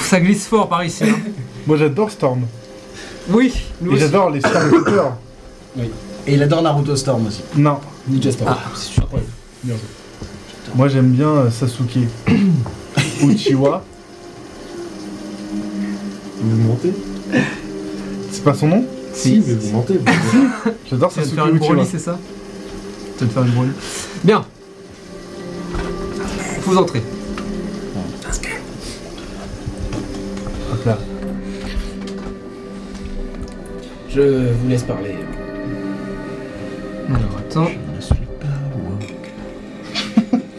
Ça glisse fort par ici. Hein. Moi j'adore Storm. Oui, nous Et aussi. j'adore les Stormtroopers. Oui. Et il adore Naruto Storm aussi. Non. Ninja Storm. Ah, c'est sûr. Ouais. Bien joué. Moi j'aime bien Sasuke. Uchiwa. Vous mentez? C'est pas son nom? Si, mais vous mentez. J'adore Tu viens de Sasuke faire une Uchiwa. broly, c'est ça? Tu viens de faire une broly. Bien. Vous entrez. Hop là. Je vous laisse parler. Alors, attends. Je ne suis pas woke.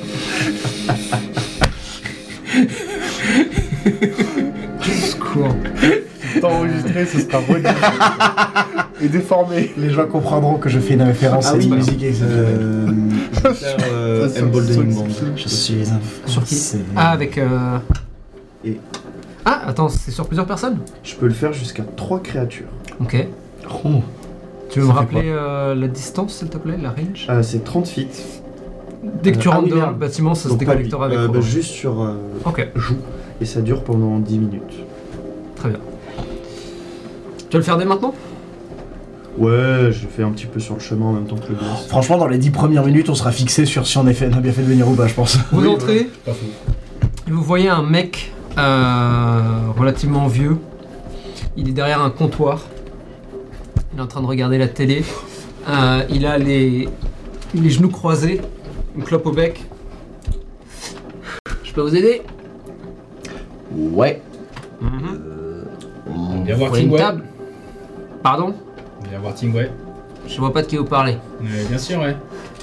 Secours. C'est enregistré, ce sera rediffusé. Et déformé. Les gens comprendront que je fais une référence à une musique exceptionnelle. Je vais faire Emboldening Band. Je suis un Sur qui? Français. Ah, avec. Et- Ah, attends, c'est sur plusieurs personnes? Je peux le faire jusqu'à 3 créatures. Ok. Oh. Tu veux me Ça fait rappeler la distance, s'il te plaît, la range? C'est 30 feet. Dès que tu ah rentres oui, dans le merde. bâtiment, ça se Donc pas lui. déconnectera avec Bah, moi. juste sur Ok, joue. Et ça dure pendant 10 minutes. très bien. Tu vas le faire dès maintenant? Ouais, je fais un petit peu sur le chemin en même temps que le boss. Franchement, dans les 10 premières minutes, on sera fixé sur si on a bien fait de venir ou pas, je pense. Vous Oui, entrez, Pas fou. et vous voyez un mec relativement vieux. Il est derrière un comptoir. Il est en train de regarder la télé. Il a les genoux croisés, une clope au bec. Je peux vous aider? Ouais. On vient voir voit une Tingway. table. Pardon? Viens voir Tingway. Je vois pas de qui vous parlez. Bien sûr, ouais.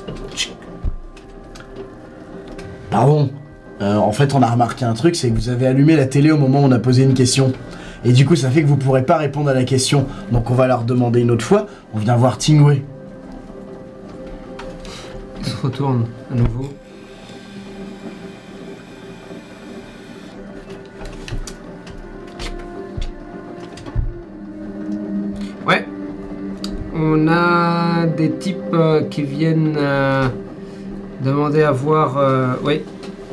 Pardon. En fait, on a remarqué un truc, c'est que vous avez allumé la télé au moment où on a posé une question. Et du coup, ça fait que vous pourrez pas répondre à la question. Donc on va leur demander une autre fois. On vient voir Tingway. Il se retourne à nouveau. Ouais. On a des types qui viennent demander à voir... oui.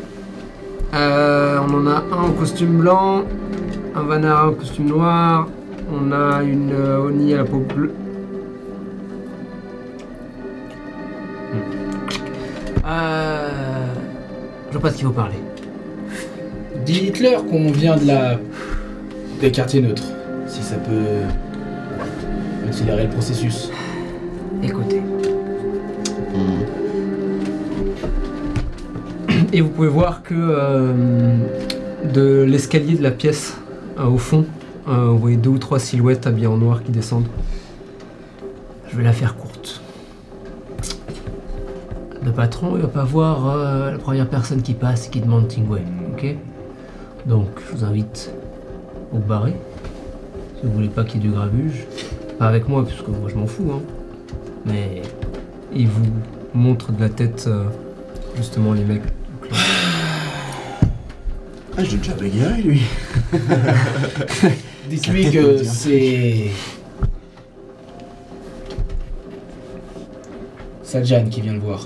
On en a un en costume blanc, un Vanara en costume noir, on a une Oni à la peau bleue. Je vois pas de qui vous parlez. Dites-leur qu'on vient des quartiers neutres, si ça peut accélérer le processus. Écoutez. Et vous pouvez voir que de l'escalier de la pièce au fond, vous voyez 2 ou 3 silhouettes habillées en noir qui descendent. Je vais la faire courte. Le patron, il va pas voir la première personne qui passe et qui demande Tingway, ok? Donc, je vous invite à vous barrer. Si vous voulez pas qu'il y ait du grabuge. Pas avec moi, puisque moi je m'en fous, hein. Mais il vous montre de la tête, justement, les mecs. Ah, j'ai déjà bagarré, lui. Dites-lui Ça que fait c'est Sajan qui vient le voir.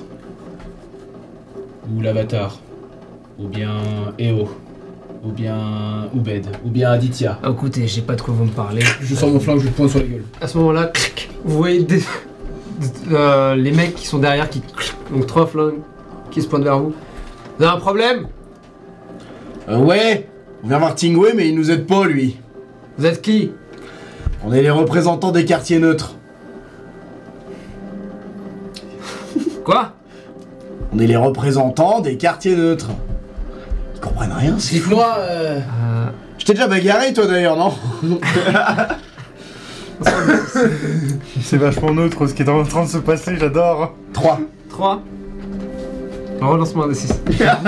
Ou l'Avatar. Ou bien Eo. Ou bien Ubed. Ou bien Aditya. Ah, écoutez, j'ai pas de quoi vous me parler. Je sors mon flingue, je le pointe sur la gueule. À ce moment-là, clic, vous voyez les mecs qui sont derrière, donc 3 flingues, qui se pointent vers vous. Vous avez un problème? Ouais, on vient voir Tingway, mais il nous aide pas, lui. Vous êtes qui? On est les représentants des quartiers neutres. Quoi? On est les représentants des quartiers neutres. Ils comprennent rien, c'est fou. Dites-moi, Je t'ai déjà bagarré, toi, d'ailleurs, non? C'est vachement neutre ce qui est en train de se passer, j'adore. 3. 3. Relance-moi un des 6.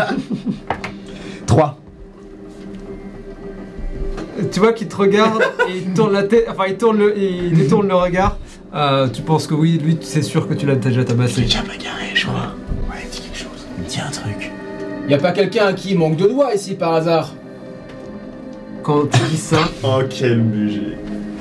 3. Tu vois qu'il te regarde et il tourne la tête, enfin il détourne le regard. Tu penses que oui, lui c'est sûr que tu l'as déjà Je t'ai tabassé. déjà bagarré, je crois. Ouais, dis quelque chose. Dis un truc. y a pas quelqu'un qui manque de doigts ici par hasard? Quand tu dis ça, Oh, quel budget.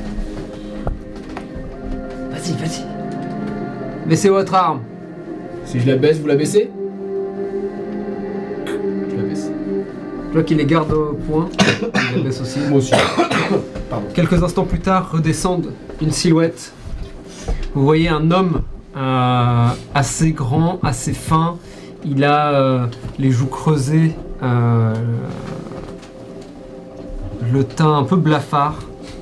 vas-y. Baissez votre arme. Si je la baisse, vous la baissez? Je la baisse. Tu vois qu'il les garde au point, il les baisse aussi. Moi aussi. Quelques instants plus tard, redescendent une silhouette. Vous voyez un homme assez grand, assez fin. Il a les joues creusées, le teint un peu blafard,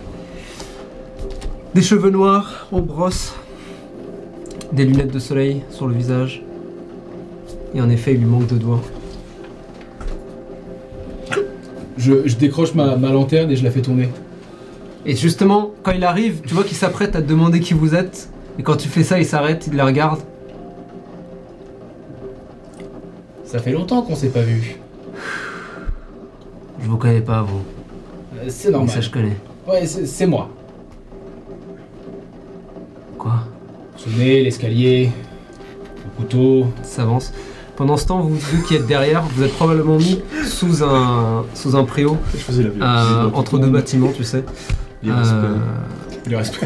des cheveux noirs en brosse, des lunettes de soleil sur le visage. Et en effet, il lui manque de doigts. Je décroche ma lanterne et je la fais tourner. Et justement, quand il arrive, tu vois qu'il s'apprête à te demander qui vous êtes. Et quand tu fais ça, il s'arrête, il la regarde. Ça fait longtemps qu'on s'est pas vu. Je vous connais pas, vous. C'est Mais normal. ça, je connais. Ouais, c'est moi. Quoi? Sonner, l'escalier, le couteau. Ça avance. Pendant ce temps, vous deux qui êtes derrière, vous êtes probablement mis sous un préau, Je faisais la violence. entre deux bâtiments, tu sais. Le respect.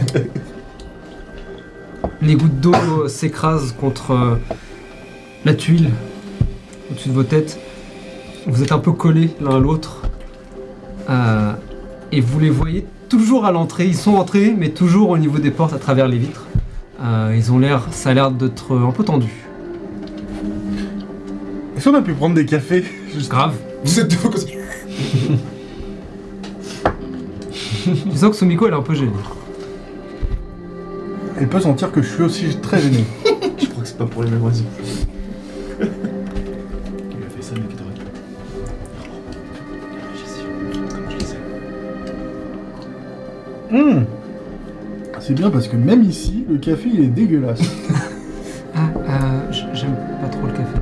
Les gouttes d'eau s'écrasent contre la tuile au-dessus de vos têtes. Vous êtes un peu collés l'un à l'autre. Et vous les voyez toujours à l'entrée. Ils sont entrés, mais toujours au niveau des portes à travers les vitres. Ça a l'air d'être un peu tendu. Est-ce qu'on a pu prendre des cafés? Grave. Vous êtes deux fois comme ça. Tu sens que Sumiko, elle est un peu gênée. Elle peut sentir que je suis aussi très gêné. Je crois que c'est pas pour les mêmes raisons. Il a fait ça, mec, t'aurais pu. Comment je disais. C'est bien parce que même ici, le café il est dégueulasse. J'aime pas trop le café.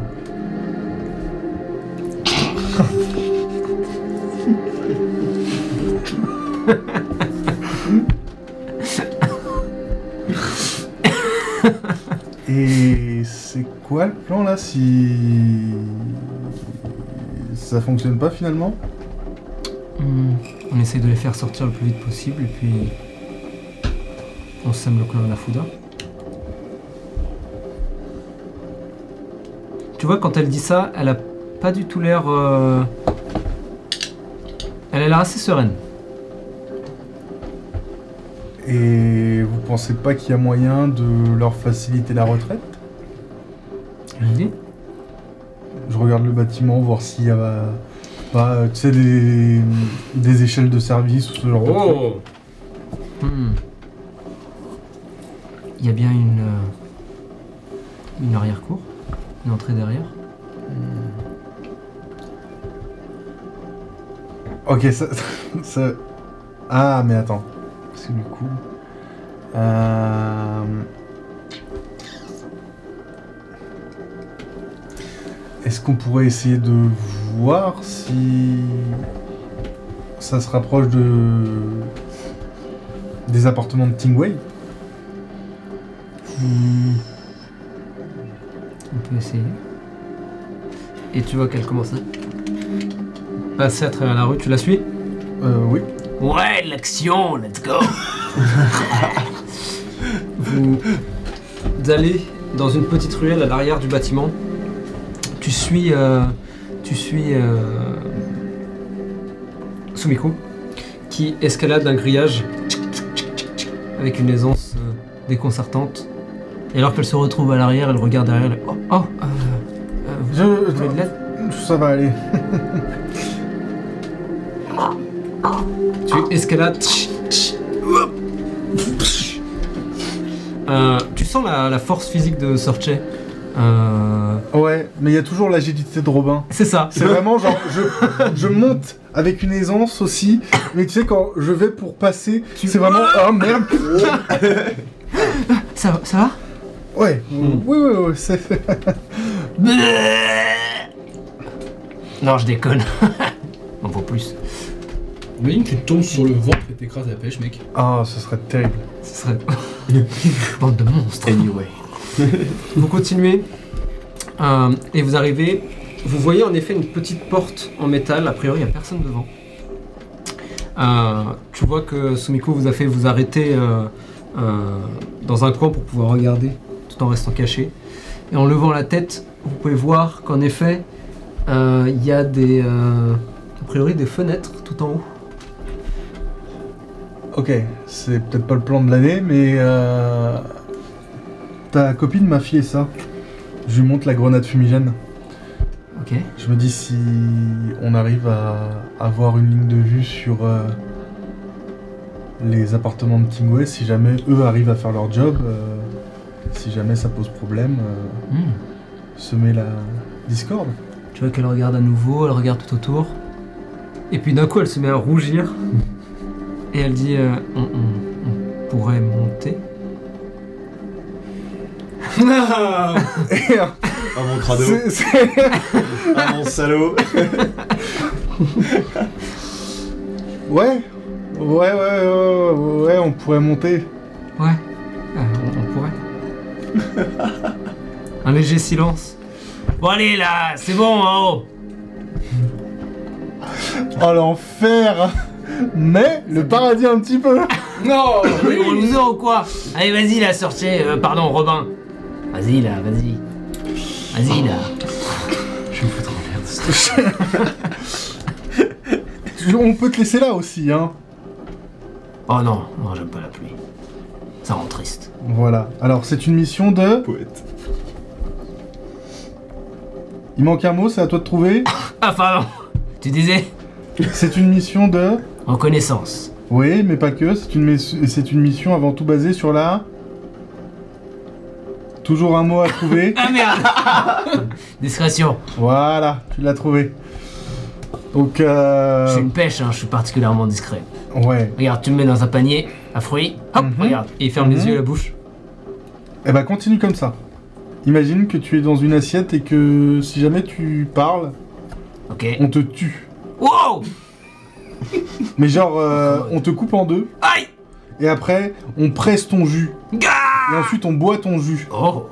Et c'est quoi le plan là si ça fonctionne pas finalement? On essaye de les faire sortir le plus vite possible et puis on sème le clan de la Fuda. Tu vois, quand elle dit ça, elle a pas du tout l'air... Elle a l'air assez sereine. Et vous pensez pas qu'il y a moyen de leur faciliter la retraite? Une idée? Je regarde le bâtiment, voir s'il y a pas, tu sais, des échelles de service ou ce genre de truc. Il y a bien une arrière-cour, une entrée derrière. Ok, ça... Ah, mais attends. Parce que du coup... Est-ce qu'on pourrait essayer de voir si ça se rapproche des appartements de Tingway? On peut essayer. Et tu vois qu'elle commence à passer à travers la rue. Tu la suis? Oui. Ouais, l'action, let's go. Vous allez dans une petite ruelle à l'arrière du bâtiment. Tu suis Sumiko qui escalade un grillage avec une aisance déconcertante. Et alors qu'elle se retrouve à l'arrière, elle regarde derrière. Elle... vous avez de l'aide? Ça va aller. Tu escalades. Tu sens la force physique de Sorche. Ouais, mais il y a toujours l'agilité de Robin. C'est ça. C'est vraiment genre, je monte avec une aisance aussi, mais tu sais, quand je vais pour passer, c'est vraiment... Oh merde. Ça va? Ouais, oui, c'est... Non, je déconne. On vaut plus. Imagine que tu tombes sur le ventre et t'écrases la pêche, mec. Ah, ce serait terrible. Ce serait... Bande de monstres. Anyway. Vous continuez et vous arrivez. Vous voyez en effet une petite porte en métal. A priori, il n'y a personne devant. Tu vois que Sumiko vous a fait vous arrêter dans un coin pour pouvoir regarder tout en restant caché. Et en levant la tête, vous pouvez voir qu'en effet, il y a des priori des fenêtres tout en haut. Ok, c'est peut-être pas le plan de l'année, mais ta copine m'a filé ça. Je lui montre la grenade fumigène. Ok. Je me dis si on arrive à avoir une ligne de vue sur les appartements de Tingway, si jamais eux arrivent à faire leur job, si jamais ça pose problème, semer la discorde. Tu vois qu'elle regarde à nouveau, elle regarde tout autour. Et puis d'un coup, elle se met à rougir. Et elle dit on pourrait monter. Et, Ah mon crado. Ah mon salaud. Ouais, on pourrait monter. Ouais, on pourrait. Un léger silence. Bon allez là, c'est bon en haut. Oh l'enfer. Mais le paradis un petit peu. Non. Mais on nous a ou quoi? Allez vas-y là, sortez, pardon Robin. Vas-y là, vas-y. Vas-y là. Je vais me foutre en merde. On peut te laisser là aussi, hein. Oh non, j'aime pas la pluie. Ça rend triste. Voilà. Alors c'est une mission de... Poète. Il manque un mot, c'est à toi de trouver. Ah pardon. Tu disais? C'est une mission de... Reconnaissance. Oui, mais pas que. C'est une mission avant tout basée sur la... Toujours un mot à trouver. Ah merde. Discrétion. Voilà, tu l'as trouvé. Donc Je suis une pêche, hein, je suis particulièrement discret. ouais. Regarde, tu me mets dans un panier à fruits. Hop, regarde. Et il ferme les yeux et la bouche. Eh ben continue comme ça. Imagine que tu es dans une assiette et que si jamais tu parles, Ok. on te tue. Wow. Mais genre, on te coupe en deux Aïe. et après, on presse ton jus. Gah. Et ensuite, on boit ton jus. Oh.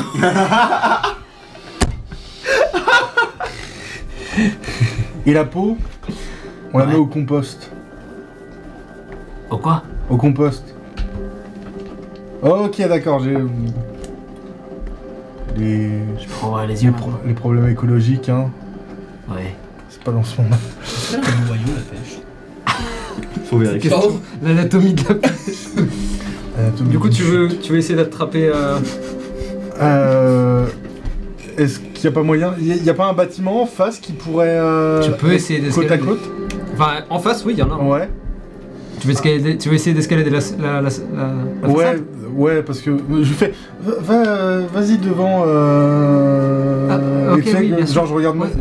Et la peau, on la Ouais. met au compost. Oh quoi? Au compost. Ok, d'accord, j'ai... Les... Oh ouais, les yeux. les problèmes écologiques, hein. Ouais. C'est pas dans ce monde. C'est là le noyau la pêche. Faut vérifier. Pardon. L'anatomie de la pêche. Du coup, tu veux essayer d'attraper. Est-ce qu'il n'y a pas moyen? Il n'y a pas un bâtiment en face qui pourrait... Tu peux essayer côte à d'escalader. côte? Enfin, en face, oui, il y en a. Ouais. Tu veux essayer d'escalader la Ouais, façade? ouais, parce que je fais... Vas-y devant... ok, et tu sais oui, que, bien sûr. genre, je regarde... Ouais.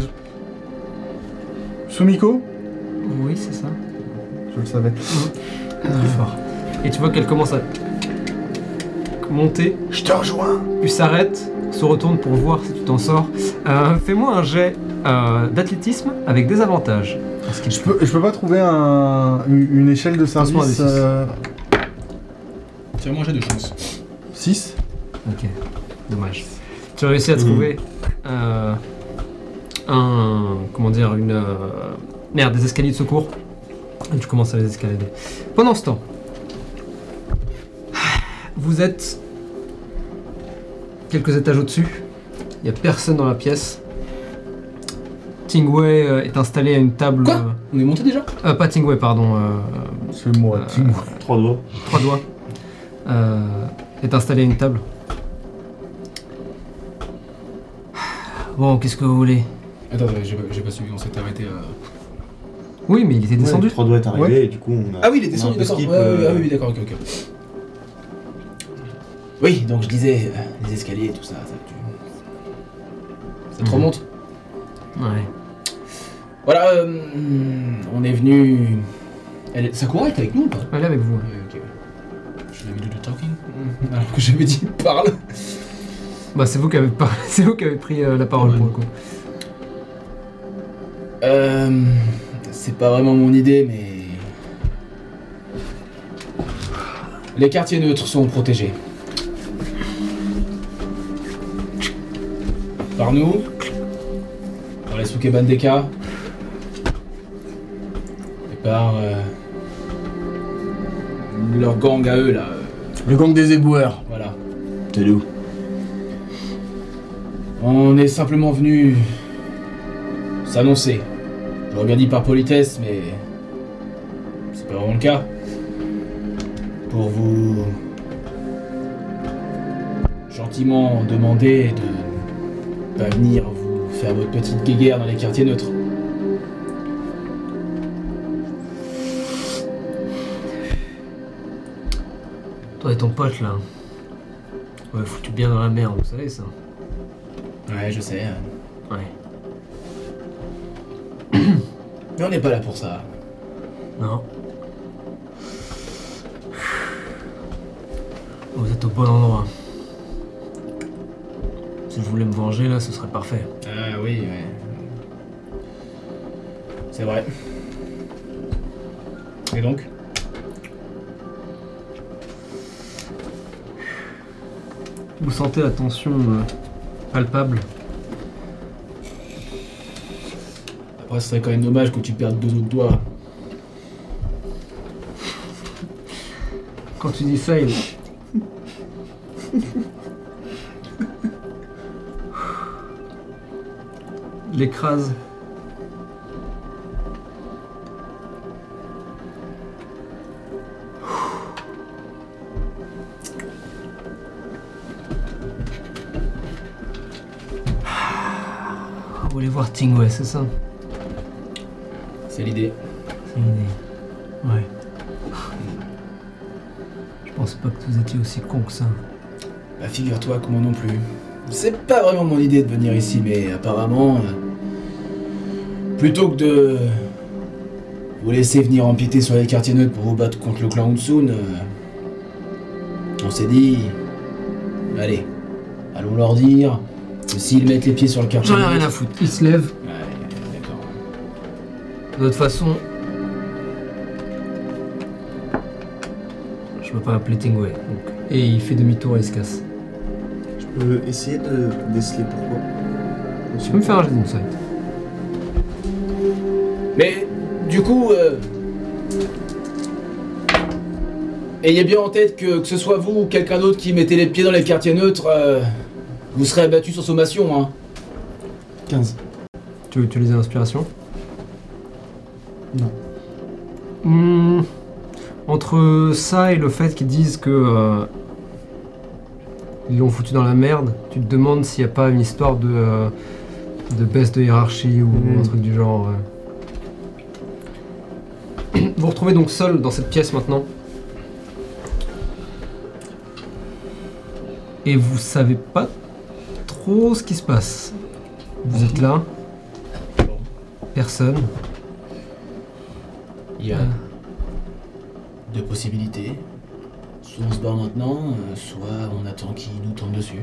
Sumiko? Oui, c'est ça. Je le savais. Très fort. Et tu vois qu'elle commence à monter, Je te rejoins. puis s'arrête, se retourne pour voir si tu t'en sors. Fais-moi un jet d'athlétisme avec des avantages. Je peux pas trouver une échelle de Passe-moi service... des Tire-moi un jet de chance. 6 Ok, dommage. Tu as réussi à trouver des escaliers de secours. Et tu commences à les escalader. Pendant ce temps, vous êtes quelques étages au-dessus. Il n'y a personne dans la pièce. Tingway est installé à une table. Quoi On est monté déjà? Pas Tingway, pardon. C'est moi, Tingway. 3 doigts. Trois doigts. Est installé à une table. Bon, qu'est-ce que vous voulez? Attends, j'ai pas suivi, on s'était arrêté à... Oui, mais il était descendu. 3 doigts est arrivé Ouais. et du coup on a... Ah oui, il est on a descendu, un peu d'accord. skip, Ah oui, d'accord, ok. Oui, donc je disais, les escaliers et tout ça, ça te remonte. Ouais. Voilà, on est venu... Sakura est avec nous ou pas? Elle est avec vous. Ok. Je l'avais dit de talking alors que j'avais dit parle. Bah, c'est vous qui avez parlé, c'est vous qui avez pris la parole Ouais. pour le coup. C'est pas vraiment mon idée, mais... Les quartiers neutres sont protégés. Par nous, par les Sukebandeka, et par leur gang à eux, là. Le gang des éboueurs. Voilà. T'es d'où? On est simplement venu s'annoncer. J'aurais bien dit par politesse, mais c'est pas vraiment le cas. Pour vous gentiment demander de pas venir vous faire votre petite guéguerre dans les quartiers neutres. Toi et ton pote là. Ouais, foutu bien dans la merde, vous savez ça. Ouais, je sais. Ouais. Mais on n'est pas là pour ça. Non. Vous êtes au bon endroit. Si je voulais me venger là, ce serait parfait. Ah oui, ouais. C'est vrai. Et donc? Vous sentez la tension palpable. Après, ce serait quand même dommage que tu perdes 2 autres doigts. Quand tu dis ça, il... l'écrase. Vous voulez voir Tingway, c'est ça? C'est l'idée. C'est une idée. Ouais. Je pensais pas que vous étiez aussi con que ça. Bah, figure-toi que moi non plus. C'est pas vraiment mon idée de venir ici, mais apparemment... plutôt que de... vous laisser venir empiéter sur les quartiers neutres pour vous battre contre le clan Hunsun, on s'est dit... allez, allons leur dire que s'ils mettent les pieds sur le quartier J'en ai neutre... rien à foutre. Il se lève. Ouais, d'accord. De toute façon... je peux pas appeler Tingway. Donc... et il fait demi-tour et il se casse. Je peux essayer de déceler pourquoi. Tu peux me faire un jet d'insight. Mais, du coup, ayez bien en tête que ce soit vous ou quelqu'un d'autre qui mettez les pieds dans les quartiers neutres, vous serez abattu sur sommation, hein. 15. Tu veux utiliser l'inspiration? Non. Entre ça et le fait qu'ils disent que ils l'ont foutu dans la merde, tu te demandes s'il n'y a pas une histoire de baisse de hiérarchie ou un truc du genre. Vous vous retrouvez donc seul dans cette pièce maintenant. Et vous savez pas trop ce qui se passe. Vous êtes là. Personne. Il y a 2 possibilités. Soit on se barre maintenant, soit on attend qu'ils nous tombent dessus.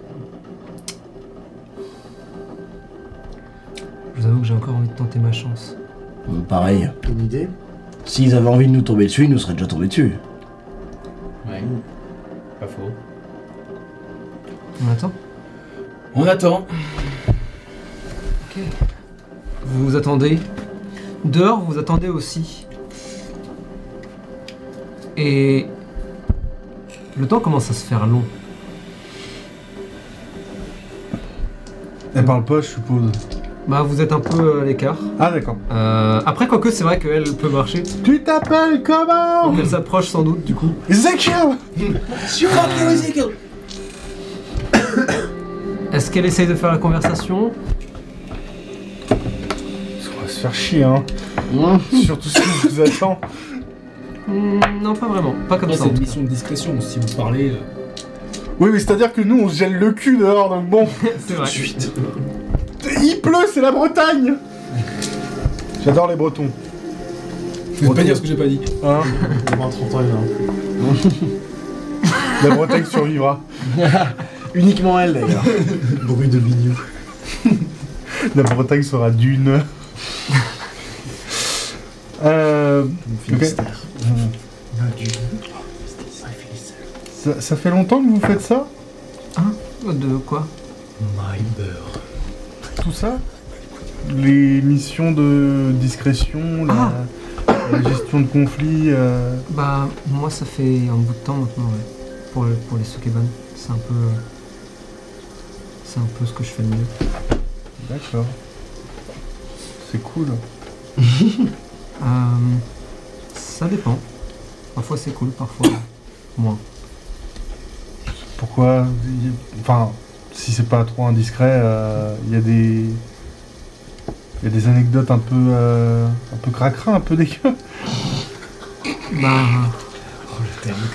Je vous avoue que j'ai encore envie de tenter ma chance. Pareil. Une idée? S'ils avaient envie de nous tomber dessus, ils nous seraient déjà tombés dessus. Ouais. Pas faux. On attend? On attend. Ok. Vous attendez. Dehors, vous attendez aussi. Et le temps commence à se faire long. Elle parle pas, je suppose. Bah, vous êtes un peu à l'écart. Ah, d'accord. Après, quoique, c'est vrai qu'elle peut marcher. Tu t'appelles comment? Donc elle s'approche sans doute, du coup. Ezekiel! Est-ce qu'elle essaye de faire la conversation? On va se faire chier, hein. Surtout si on vous attend. Non, pas vraiment. Pas comme Après, ça. c'est en une tout mission de discrétion. Si vous parlez... Oui, mais c'est-à-dire que nous, on se gèle le cul dehors, donc bon. cas. C'est vrai. Il pleut, c'est la Bretagne! J'adore les Bretons. Je vais pas dire ce que j'ai pas dit. Hein? Dans 30 ans, il y en a plus. La Bretagne survivra. Uniquement elle d'ailleurs. Bruit de bignou. La Bretagne sera d'une. Finistère. Ça fait longtemps que vous faites ça? De quoi? My beurre. Tout ça? Les missions de discrétion, la gestion de conflits. Bah, moi, ça fait un bout de temps maintenant, ouais. Pour les Sukeban. C'est un peu ce que je fais de mieux. D'accord. C'est cool. Ça dépend. Parfois c'est cool, parfois moins. Pourquoi Enfin, si c'est pas trop indiscret, il y a des anecdotes un peu cracra, un peu dégueu. Bah, Oh, le terme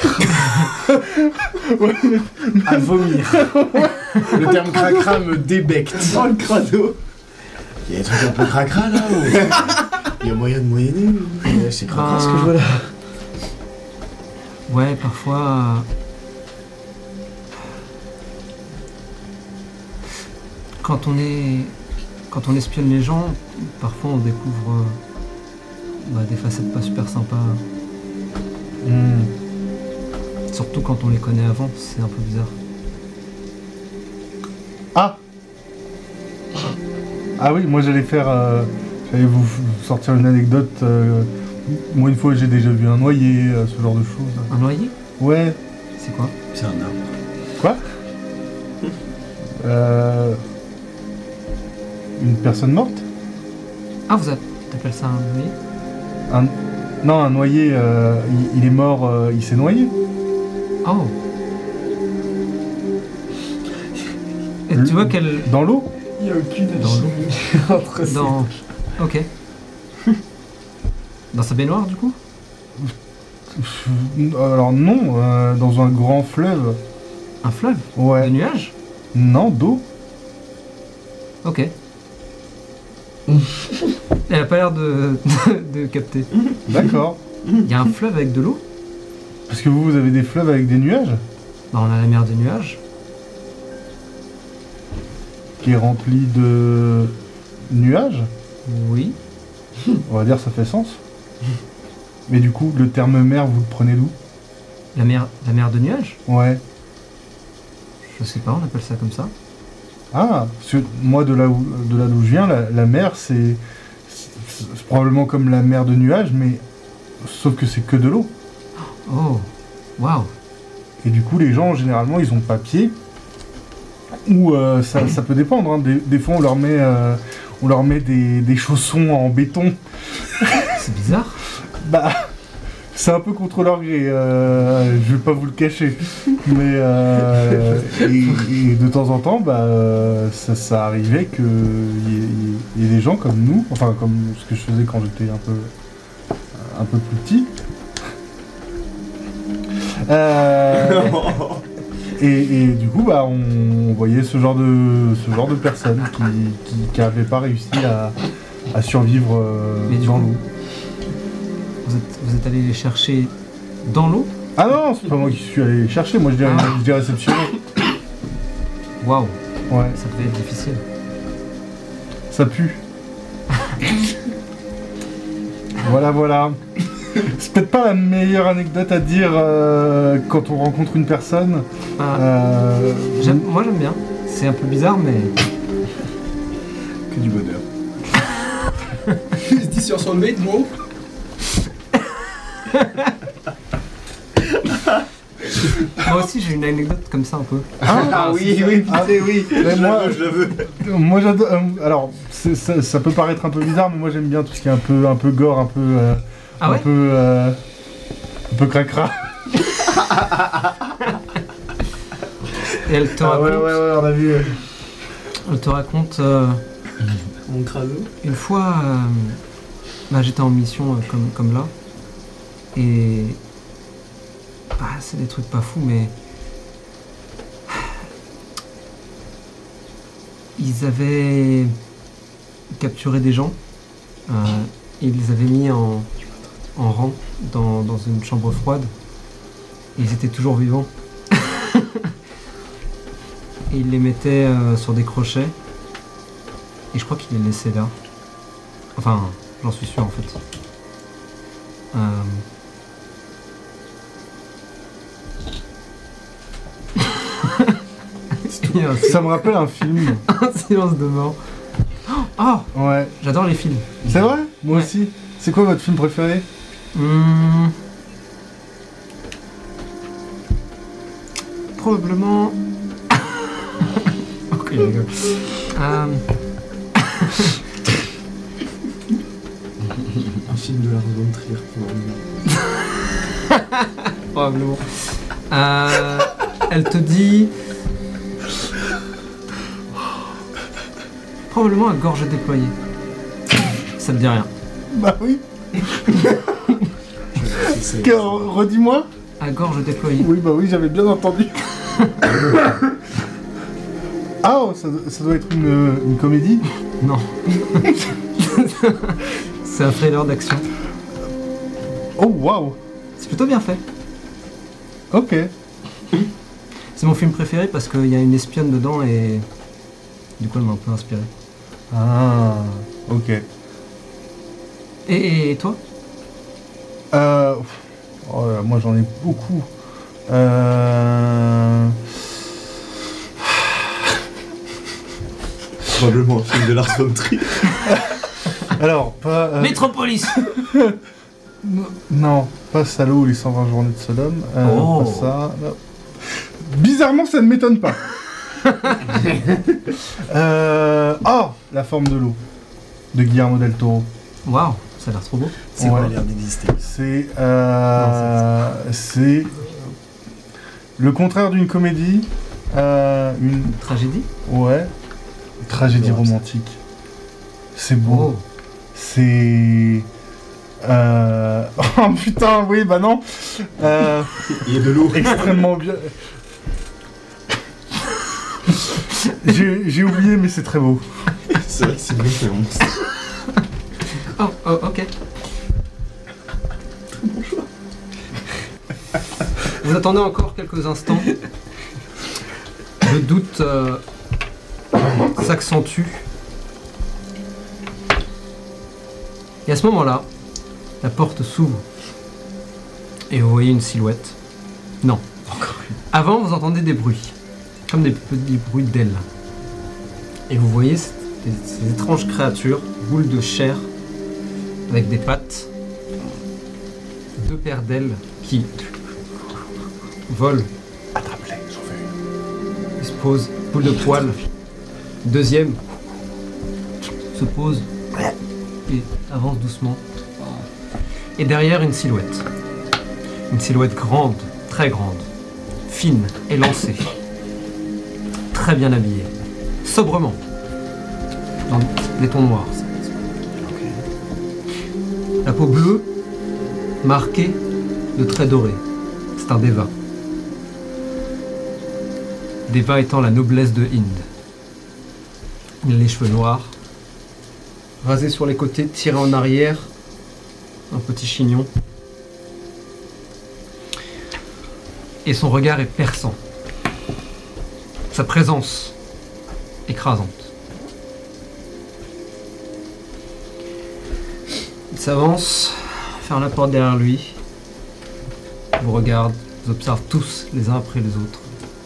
cracra. À vomir. Le terme cracra me débecte. Oh, le crado. Il y a des trucs un peu cracra là ou... Il y a moyen de moyenner ou... C'est cracra ce que je vois là. ouais, parfois. Quand on espionne les gens, parfois on découvre des facettes pas super sympas. Surtout quand on les connaît avant, c'est un peu bizarre. Ah oui, moi j'allais vous sortir une anecdote. Moi une fois j'ai déjà vu un noyer, ce genre de choses. Un noyer? Ouais. C'est quoi? C'est un arbre. Quoi Une personne morte? Ah, t'appelles ça un noyer? Non, un noyer, il est mort, il s'est noyé. Oh! Et tu vois qu'elle. Dans l'eau? Il n'y a aucune Dans l'eau. entre ces... Dans. Ok. Dans sa baignoire, du coup? Alors non, dans un grand fleuve. Un fleuve? De Ouais. nuages? Non, d'eau. Ok. Elle a pas l'air de capter. D'accord. Il y a un fleuve avec de l'eau? Parce que vous avez des fleuves avec des nuages Bah, on a la mer de nuages. qui est remplie de nuages. Oui. On va dire ça fait sens. Mais du coup, le terme mer, vous le prenez d'où? La mer de nuages? Ouais. Je sais pas, on appelle ça comme ça. Ah, parce que moi, de là d'où je viens, la mer, c'est probablement comme la mer de nuages, mais sauf que c'est que de l'eau. Oh, waouh. Et du coup, les gens, généralement, ils ont pas pied. Ou ça peut dépendre. Hein. Des fois, on leur met des chaussons en béton. C'est bizarre. Bah, c'est un peu contre leur gré. Je vais pas vous le cacher. Mais et de temps en temps, ça arrivait qu'il y ait des gens comme nous, enfin comme ce que je faisais quand j'étais un peu plus petit. Et du coup, on voyait ce genre de personnes qui n'avaient pas réussi à survivre Mais du dans coup, l'eau. Vous êtes allé les chercher dans l'eau? Ah non, c'est pas moi qui suis allé les chercher, moi je les réceptionné. Waouh, Ouais, ça devait être difficile. ça pue. Voilà. C'est peut-être pas la meilleure anecdote à dire quand on rencontre une personne. Moi j'aime bien. C'est un peu bizarre, mais. Que du bonheur. Il se dit sur son mate, bro. Moi aussi j'ai une anecdote comme ça un peu. Ah oui, oui. Mais Je la veux. moi j'adore. Alors, ça peut paraître un peu bizarre, mais moi j'aime bien tout ce qui est un peu gore, un peu. Ah ouais? Un peu cracra. Et elle te raconte. Ouais, on a vu. Elle te raconte. Mon crado. Une fois, j'étais en mission comme là. Et. C'est des trucs pas fous, mais. Ils avaient capturé des gens. Et ils les avaient mis en rang dans une chambre froide. Et ils étaient toujours vivants. Et ils les mettaient sur des crochets. Et je crois qu'ils les laissaient là. Enfin, j'en suis sûr en fait. Il y a un Ça me rappelle un film. silence de mort. Oh, Ouais. j'adore les films. C'est vrai? Moi Ouais. aussi. C'est quoi votre film préféré? Probablement. Ok, je rigole. film de Lars von Trier Probablement. probablement. Elle te dit... Probablement à gorge déployée. Ça te dit rien. Bah oui. C'est- Redis-moi. À gorge déployée. Oui, bah oui, j'avais bien entendu. Ah, oh, ça doit être une comédie. Non. C'est un trailer d'action. Oh, waouh. C'est plutôt bien fait. Ok. C'est mon film préféré parce qu'il y a une espionne dedans et... Du coup, elle m'a un peu inspiré. Ah, ok. Et toi? Oh là, moi j'en ai beaucoup. Probablement un film de Lars von Trier. Alors, pas... Métropolis. Non, pas Salaud ou les 120 journées de Sodome. Oh. Pas ça. Non. Bizarrement, ça ne m'étonne pas. Oh, La forme de l'eau, de Guillermo del Toro. Waouh, ça a l'air trop beau. C'est Ouais. pas l'air d'exister. C'est le contraire d'une comédie. Une Tragédie. ouais, une tragédie Ouais, romantique. C'est beau. Oh. C'est oh putain, oui, bah non. Il y a de l'eau. Extrêmement bien. J'ai oublié, mais c'est très beau. C'est vrai que c'est bien fait. Oh, ok. Vous attendez encore quelques instants. Le doute s'accentue. Et à ce moment-là, la porte s'ouvre. Et vous voyez une silhouette. Non. Avant, vous entendez des bruits. Comme des petits bruits d'ailes. Et vous voyez ces étranges créatures, boules de chair, avec des pattes, deux paires d'ailes qui volent. Attrape-les, j'en fais une. Il se pose, boule de poil. Deuxième se pose et avance doucement. Et derrière, une silhouette. Une silhouette grande, très grande, fine, élancée, très bien habillée, sobrement, dans des tons noirs. La peau bleue, marquée de traits dorés. C'est un Deva. Deva étant la noblesse de Inde. Il a les cheveux noirs, rasés sur les côtés, tirés en arrière, un petit chignon. Et son regard est perçant. Sa présence écrasante. Il s'avance, ferme la porte derrière lui, vous regarde, vous observe tous les uns après les autres.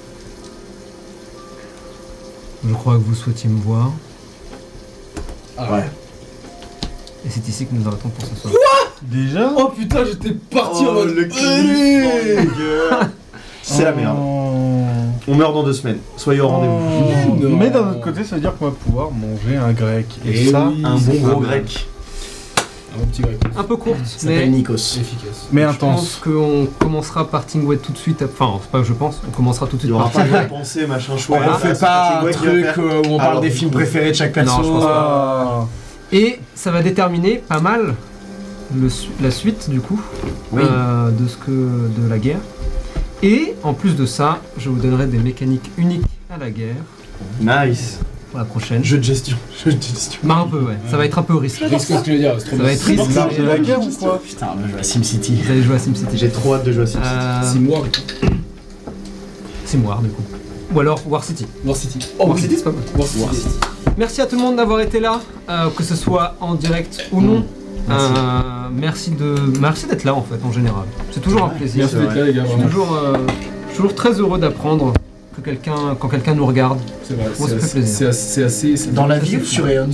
Je crois que vous souhaitiez me voir, Ouais. et c'est ici que nous arrêtons pour ce soir. Déjà. Oh putain, j'étais parti en Oh, mode. le cliffhanger. C'est la merde. Oh. On meurt dans 2 semaines. Soyez au rendez-vous. Non. Mais d'un autre côté, ça veut dire qu'on va pouvoir manger un grec. Et, Et ça, oui. Un c'est bon pas gros mal. grec. Un bon petit grec. Un peu courte, Ça s'appelle mais Nikos. Efficace. mais je pense intense. qu'on commencera par Tingway tout de suite. Enfin, c'est pas que je pense, on commencera tout de Il suite y aura par pas de Tingway. pensée, machin On chouette. refait pas un truc où on parle Alors, des films préférés de chaque perso. Non, je pense pas. Ah. Et ça va déterminer pas mal la suite du coup Oui. de la guerre. Et en plus de ça, je vous donnerai des mécaniques uniques à la guerre Nice. pour la prochaine. Jeu de gestion. Jeu de gestion. Bah un peu ouais, ça va être un peu risqué. Risque ce que je veux dire, c'est trop Ça va être bien. risque. L'art de la guerre ou quoi? Putain, on va jouer à SimCity. Vous allez jouer à SimCity. J'ai trop hâte de jouer à SimCity. 6 mois. Simoir du coup. Ou alors War City. War City. War City c'est pas mal. War City. Merci à tout le monde d'avoir été là, que ce soit en direct ou non. Merci d'être là en fait en général. C'est toujours un plaisir. Merci d'être là, les gars. Je suis Vraiment. toujours très heureux d'apprendre quand quelqu'un nous regarde. C'est vrai. Moi, ça fait plaisir. C'est assez. Dans la Ça, vie c'est ou fou. sur Eons?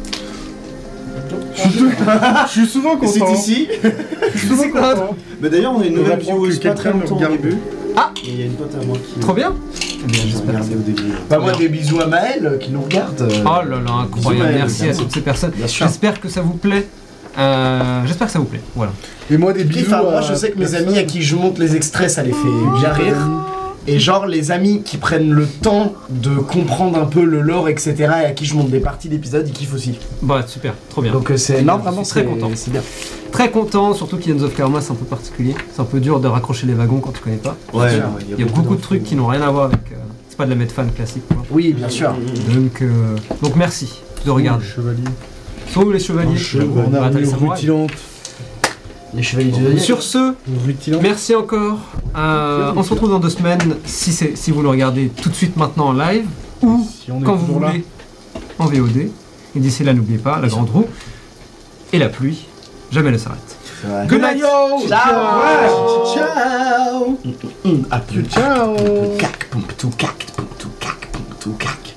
Je suis souvent Et c'est content. ici. Je suis souvent content. Mais d'ailleurs, on a une On nouvelle apprend vieweuse que pas très quelqu'un nous longtemps au regarde. début. Ah. Et il y a une pote à moi qui. Trop bien. Eh bien, J'ai j'espère. regardé au début. Bah moi des bisous à Maël qui nous regarde. Oh là là, incroyable. Bisous, Merci à évidemment. toutes ces personnes. Bien sûr. J'espère que ça vous plaît. J'espère que ça vous plaît. Voilà. Et moi, des Et puis, bisous. enfin, moi, à je sais que mes personne. amis à qui je montre les extraits, ça les fait bien rire. Et genre, les amis qui prennent le temps de comprendre un peu le lore, etc., et à qui je montre des parties d'épisodes, ils kiffent aussi. Bah super, trop bien. Donc, c'est. Non, vraiment, Je suis très c'est- content. C'est bien. Très content, surtout qu'Ions of Karma c'est un peu particulier. C'est un peu dur de raccrocher les wagons quand tu connais pas. Ouais. Il y a beaucoup de trucs qui n'ont rien à voir avec. C'est pas de la Medfan classique. Quoi. Oui, bien sûr. Donc merci de regarder. Chevalier. Sont où les chevaliers En Bataille armure samouraï. rutilante. Les chevaliers du Zodiac. Sur ce, Rutilante. merci encore. On se retrouve dans 2 semaines si vous le regardez tout de suite maintenant en live ou Si on est quand vous toujours là. voulez en VOD. Et d'ici là, n'oubliez pas, la grande roue et la pluie jamais ne s'arrête. C'est vrai. Good night. Ciao. Ciao. Ah, Ciao. cac, poum, tout cac, poum, tout cac, poum, tout cac.